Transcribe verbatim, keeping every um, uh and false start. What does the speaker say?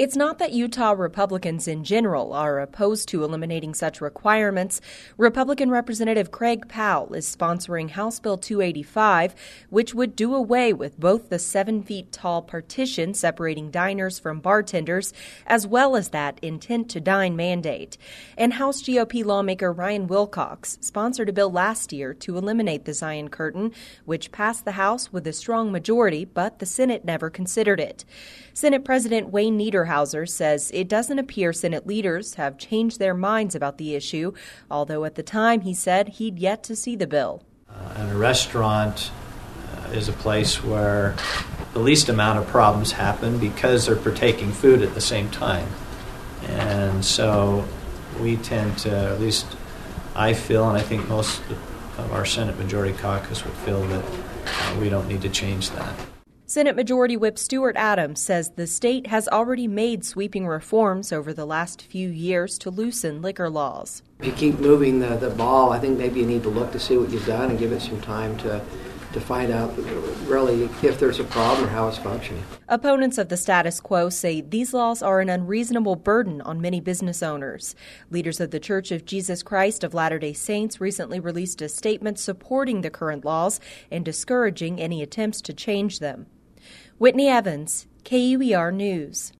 It's not that Utah Republicans in general are opposed to eliminating such requirements. Republican Representative Craig Powell is sponsoring House Bill two eighty-five, which would do away with both the seven feet tall partition separating diners from bartenders, as well as that intent to dine mandate. And House G O P lawmaker Ryan Wilcox sponsored a bill last year to eliminate the Zion Curtain, which passed the House with a strong majority, but the Senate never considered it. Senate President Wayne Niederhauser says it doesn't appear Senate leaders have changed their minds about the issue, although at the time he said he'd yet to see the bill. Uh, and a restaurant uh, is a place where the least amount of problems happen because they're partaking food at the same time. And so we tend to, at least I feel, and I think most of our Senate Majority Caucus would feel that uh, we don't need to change that. Senate Majority Whip Stuart Adams says the state has already made sweeping reforms over the last few years to loosen liquor laws. If you keep moving the, the ball, I think maybe you need to look to see what you've done and give it some time to to find out really if there's a problem or how it's functioning. Opponents of the status quo say these laws are an unreasonable burden on many business owners. Leaders of the Church of Jesus Christ of Latter-day Saints recently released a statement supporting the current laws and discouraging any attempts to change them. Whitney Evans, K U E R News.